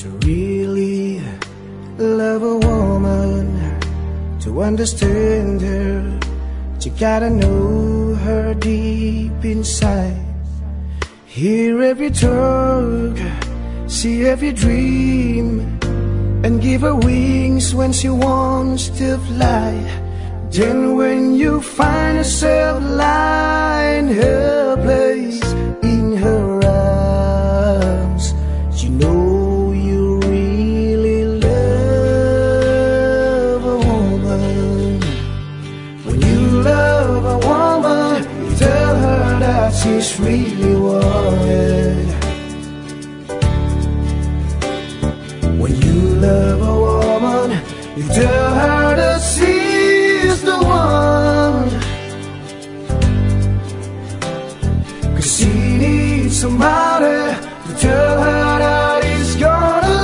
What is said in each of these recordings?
To really love a woman, to understand her, you gotta know her deep inside. Hear every talk, see every dream, and give her wings when she wants to fly. Then when you find yourself lying her place in her arms, you know you really love a woman. When you love a woman, you tell her that she's really wanted. When you love a woman, you tell her that she's the one. 'Cause she needs somebody to tell her that it's gonna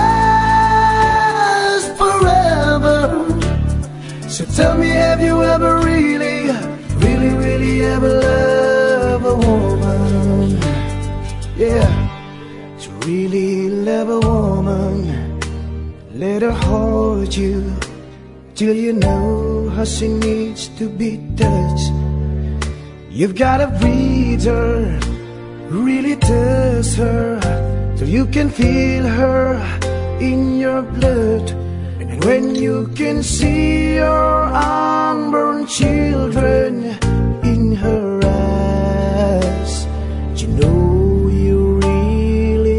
last forever. So tell me, have you ever really ever loved a woman? Yeah, to really love a woman, let her hold you till you know how she needs to be touched. You've gotta breathe her, really touch her, till you can feel her in your blood. And when you can see your unborn children in her eyes, you know you really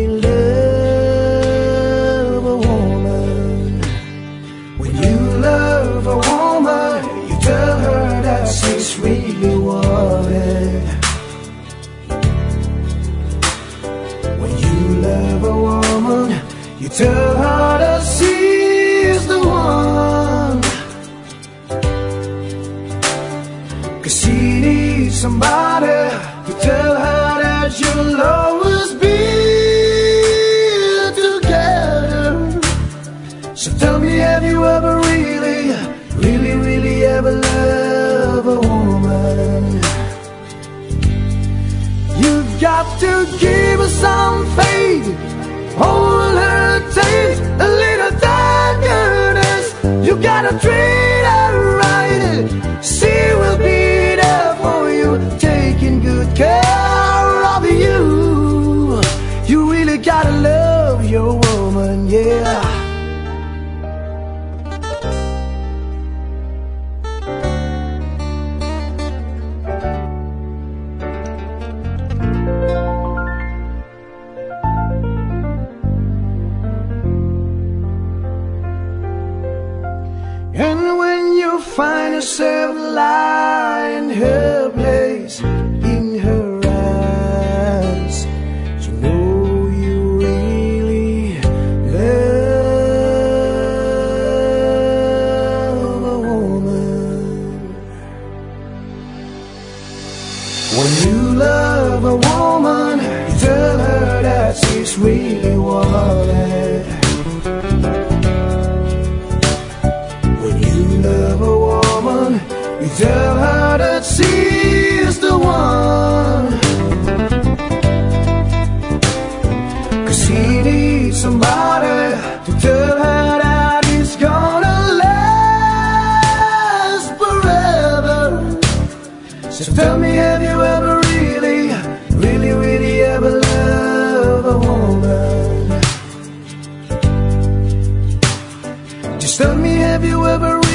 love a woman. When you love a woman, you tell her that she's really wanted. When you love a woman, you tell her that she's the one. 'Cause she needs somebody to tell her that you'll always be together. So tell me, have you ever really ever loved a woman? You've got to give her some faith, hold her tight, a little tenderness. You gotta treat her right, she will be there for you, taking good care of you. You really gotta love your woman, yeah. And when you find yourself lying her place in her eyes, you know you really love a woman. When you love a woman, you tell her that she's really wanted. You tell her that she's the one. 'Cause she needs somebody to tell her that it's gonna last forever. So tell me, have you ever really ever loved a woman? Just tell me, have you ever